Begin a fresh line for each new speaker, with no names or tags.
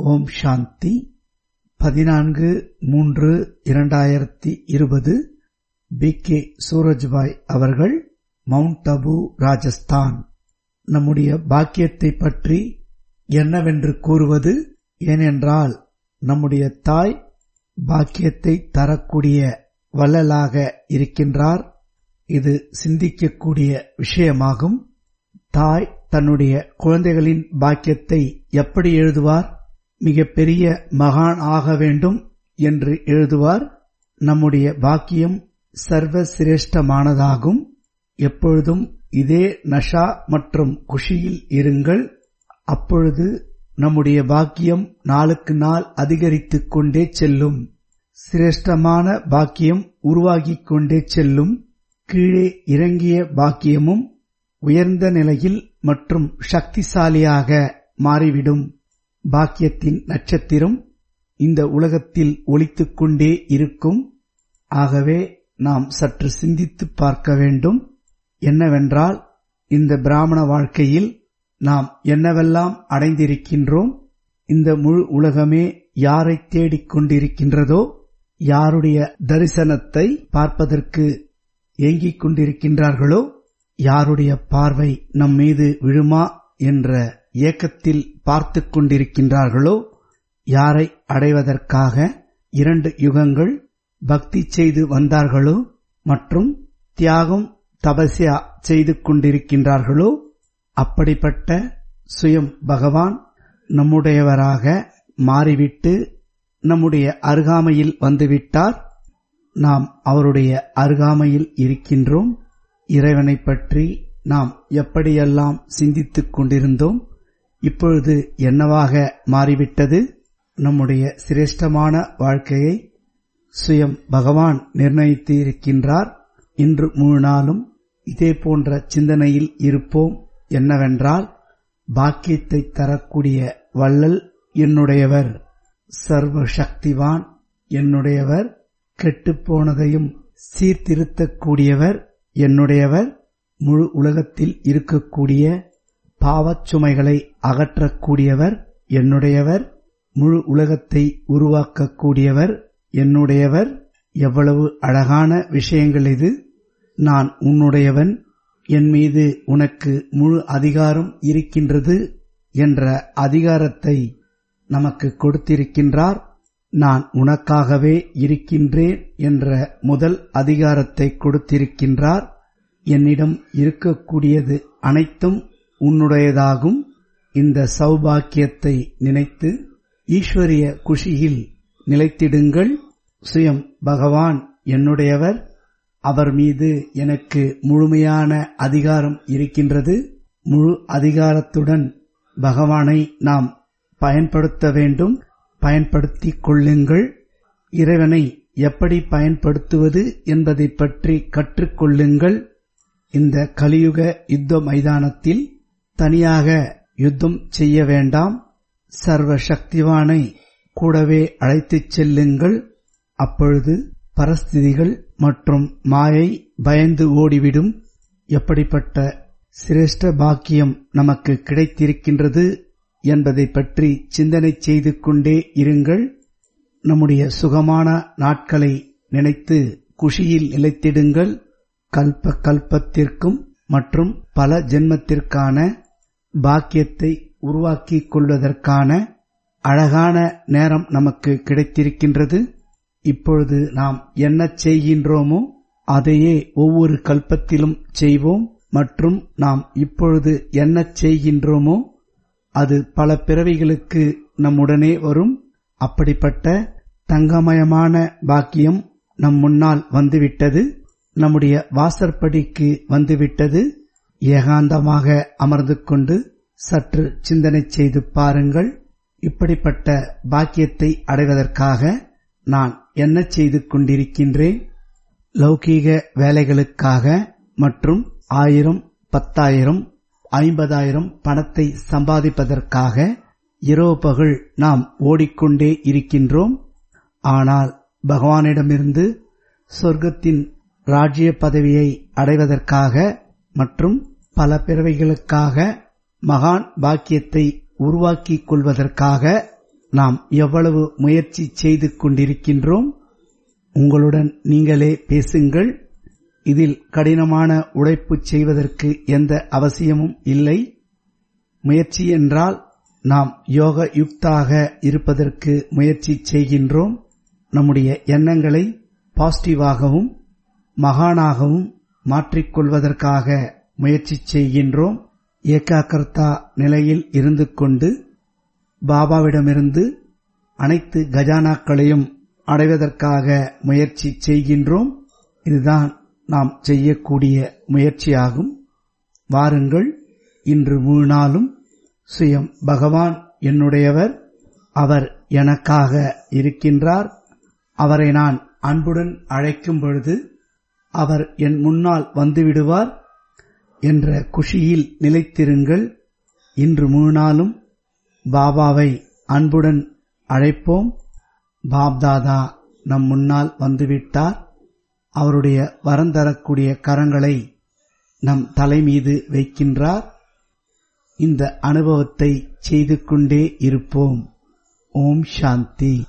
ஓம் சாந்தி. 14/3/2020 B K. Surajbhai அவர்கள், mount Abu, Rajasthan. நம்முடைய பாக்கியத்தை பற்றி என்னவென்று கூறுவது? ஏனென்றால் நம்முடைய தாய் பாக்கியத்தை தரக்கூடிய வள்ளலாக இருக்கின்றார். இது சிந்திக்கக்கூடிய விஷயமாகும். தாய் தன்னுடைய குழந்தைகளின் பாக்கியத்தை எப்படி எழுதுவார்? மிகப்பெரிய மகான் ஆக வேண்டும் என்று எழுதுவார். நம்முடைய பாக்கியம் சர்வ சிரேஷ்டமானதாகும். எப்பொழுதும் இதே நஷா மற்றும் குஷியில் இருங்கள். அப்பொழுது நம்முடைய பாக்கியம் நாளுக்கு நாள் அதிகரித்துக் கொண்டே செல்லும். சிரேஷ்டமான பாக்கியம் உருவாகிக் கொண்டே செல்லும். கீழே இறங்கிய பாக்கியமும் உயர்ந்த நிலையில் மற்றும் சக்திசாலியாக மாறிவிடும். பாக்கியத்தின் நட்சத்திரம் இந்த உலகத்தில் ஒளித்துக் கொண்டே இருக்கும். ஆகவே நாம் சற்று சிந்தித்து பார்க்க வேண்டும். என்னவென்றால், இந்த பிராமண வாழ்க்கையில் நாம் என்னவெல்லாம் அடைந்திருக்கின்றோம்? இந்த முழு உலகமே யாரை தேடிக் கொண்டிருக்கின்றதோ, யாருடைய தரிசனத்தை பார்ப்பதற்கு ஏங்கிக் கொண்டிருக்கின்றார்களோ, யாருடைய பார்வை நம் மீது விழுமா என்ற ஏக்கத்தில் பார்த்துக் கொண்டிருக்கின்றார்களோ, யாரை அடைவதற்காக 2 யுகங்கள் பக்தி செய்து வந்தார்களோ மற்றும் தியாகம் தபஸ்யா செய்து கொண்டிருக்கின்றார்களோ, அப்படிப்பட்ட சுயம் பகவான் நம்முடையவராக மாறிவிட்டு நம்முடைய அருகாமையில் வந்துவிட்டார். நாம் அவருடைய அருகாமையில் இருக்கின்றோம். இறைவனை பற்றி நாம் எப்படியெல்லாம் சிந்தித்துக் கொண்டிருந்தோம், இப்பொழுது என்னவாக மாறிவிட்டது? நம்முடைய சிரேஷ்டமான வாழ்க்கையை சுயம் பகவான் நிர்ணயித்து இருக்கின்றார். இன்று முழு நாளும் இதே போன்ற சிந்தனையில் இருப்போம். என்னவென்றால், பாக்கியத்தை தரக்கூடிய வள்ளல் என்னுடையவர், சர்வ சக்திவான் என்னுடையவர், கெட்டுப்போனதையும் சீர்திருத்தக்கூடியவர் என்னுடையவர், முழு உலகத்தில் இருக்கக்கூடிய பாவச் சுமைகளை அகற்றக்கூடியவர் என்னுடையவர், முழு உலகத்தை உருவாக்கக்கூடியவர் என்னுடையவர். எவ்வளவு அழகான விஷயங்கள் இது! நான் உன்னுடையவன், என் மீது உனக்கு முழு அதிகாரம் இருக்கின்றது என்ற அதிகாரத்தை நமக்கு கொடுத்திருக்கின்றார். நான் உனக்காகவே இருக்கின்றேன் என்ற முதல் அதிகாரத்தை கொடுத்திருக்கின்றார். என்னிடம் இருக்கக்கூடியது அனைத்தும் உன்னுடையதாகும். இந்த சௌபாக்கியத்தை நினைத்து ஈஸ்வரிய குஷியில் நிலைத்திடுங்கள். சுயம் பகவான் என்னுடையவர், அவர் மீது எனக்கு முழுமையான அதிகாரம் இருக்கின்றது. முழு அதிகாரத்துடன் பகவானை நாம் பயன்படுத்த வேண்டும். பயன்படுத்திக் கொள்ளுங்கள். இறைவனை எப்படி பயன்படுத்துவது என்பதை பற்றி கற்றுக்கொள்ளுங்கள். இந்த கலியுக யுத்த மைதானத்தில் தனியாக யுத்தம் செய்ய வேண்டாம். சர்வ சக்திவானை கூடவே அழைத்துச் செல்லுங்கள். அப்பொழுது பரஸ்திதிகள் மற்றும் மாயை பயந்து ஓடிவிடும். எப்படிப்பட்ட சிரேஷ்ட பாக்கியம் நமக்கு கிடைத்திருக்கின்றது என்பதை பற்றி சிந்தனை செய்து கொண்டே இருங்கள். நம்முடைய சுகமான நாட்களை நினைத்து குஷியில் நிலைத்திடுங்கள். கல்ப கல்பத்திற்கும் மற்றும் பல ஜென்மத்திற்கான பாக்கியத்தை உருவாக்கிக் கொள்வதற்கான அழகான நேரம் நமக்கு கிடைத்திருக்கின்றது. இப்பொழுது நாம் என்ன செய்கின்றோமோ அதையே ஒவ்வொரு கல்பத்திலும் செய்வோம். மற்றும் நாம் இப்பொழுது என்ன செய்கின்றோமோ அது பல பிறவிகளுக்கு நம்முடனே வரும். அப்படிப்பட்ட தங்கமயமான பாக்கியம் நம் முன்னால் வந்துவிட்டது. நம்முடைய வாசற்படிக்கு வந்துவிட்டது. ஏகாந்தமாக அமர்ந்து கொண்டு சற்று சிந்தனை செய்து பாருங்கள். இப்படிப்பட்ட பாக்கியத்தை அடைவதற்காக நான் என்ன செய்து கொண்டிருக்கின்றேன்? லௌகீக வேலைகளுக்காக மற்றும் 1000, 10,000, 50,000 பணத்தை சம்பாதிப்பதற்காக இரவு பகல் நாம் ஓடிக்கொண்டே இருக்கின்றோம். ஆனால் பகவானிடமிருந்து சொர்க்கத்தின் ராஜ்ய பதவியை அடைவதற்காக மற்றும் பல பிறவைகளுக்காக மகான் பாக்கியத்தை உருவாக்கிக் கொள்வதற்காக நாம் எவ்வளவு முயற்சி செய்து கொண்டிருக்கின்றோம்? உங்களுடன் நீங்களே பேசுங்கள். இதில் கடினமான உழைப்பு செய்வதற்கு எந்த அவசியமும் இல்லை. முயற்சி என்றால் நாம் யோக யுக்தாக இருப்பதற்கு முயற்சி செய்கின்றோம். நம்முடைய எண்ணங்களை பாசிட்டிவாகவும் மகானாகவும் மாற்றிக்கொள்வதற்காக முயற்சி செய்கின்றோம். ஏகாக்கிரதா நிலையில் இருந்து கொண்டு பாபாவிடமிருந்து அனைத்து கஜானாக்களையும் அடைவதற்காக முயற்சி செய்கின்றோம். இதுதான் நாம் செய்யக்கூடிய முயற்சியாகும். வாருங்கள், இன்று முழு நாளும் சுயம் பகவான் என்னுடையவர், அவர் எனக்காக இருக்கின்றார், அவரை நான் அன்புடன் அழைக்கும் பொழுது அவர் என் முன்னால் வந்துவிடுவார் என்ற குஷியில் நிலைத்திருங்கள். இன்று முழு நாளும் பாபாவை அன்புடன் அழைப்போம். பாப்தாதா நம் முன்னால் வந்துவிட்டார். அவருடைய வரந்தரக்கூடிய கரங்களை நம் தலைமீது வைக்கின்றார். இந்த அனுபவத்தை செய்து கொண்டே இருப்போம். ஓம் சாந்தி.